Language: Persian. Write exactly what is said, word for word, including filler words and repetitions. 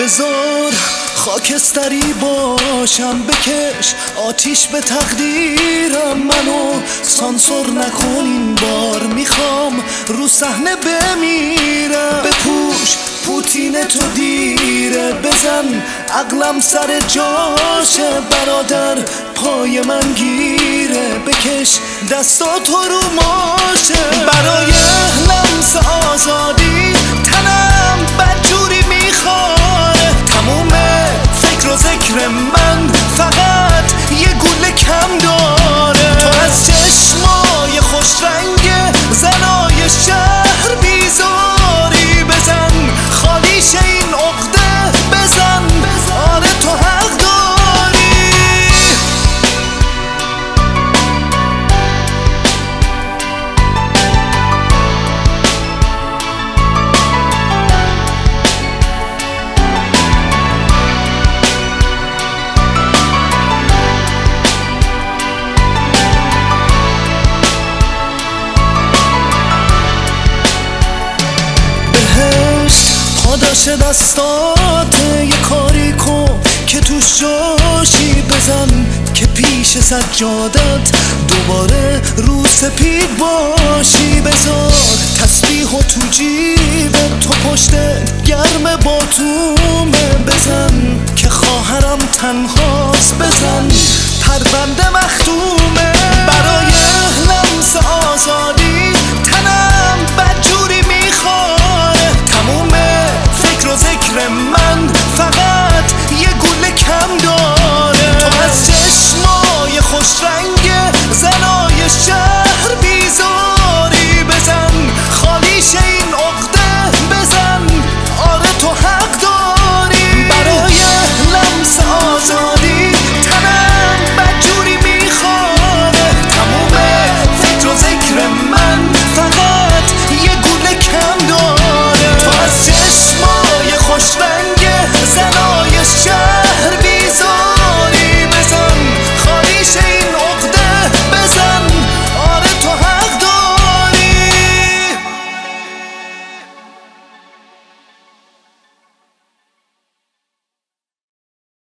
بذار خاکستری باشم، بکش آتیش به تقدیرم، منو سانسور نکن این بار، میخوام رو صحنه بمیرم. بپوش پوتین تو دیره، بزن عقلم سر جاشه، برادر پای من گیره، بکش دستاتو رو ماشه. برای لمس آزادی تنم بدجوری میخواره، تموم فکر و ذکر من فقط یه گوله کم داره. تو از چشمای خوش رنگ زنای شهر بیزاری، بزن خالیش این عقده، بزن آره تو حق داری. پاداش دستاته یه کاری کن که توش جاشی، بزن که پیش سجادت دوباره رو سپید باشی. بذار تسبیح و تو جیبت، تو پشت گرم باتومه، بزن که خواهرم تنهاست، بزن پرونده مختوم.